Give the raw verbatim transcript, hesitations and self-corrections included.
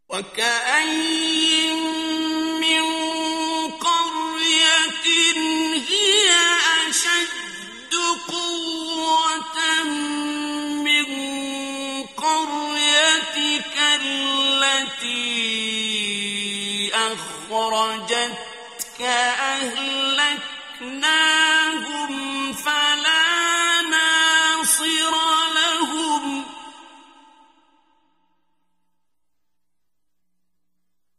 وكأين من قرية هي أشد قوة من قريتك التي أخرجتك أهلكناهم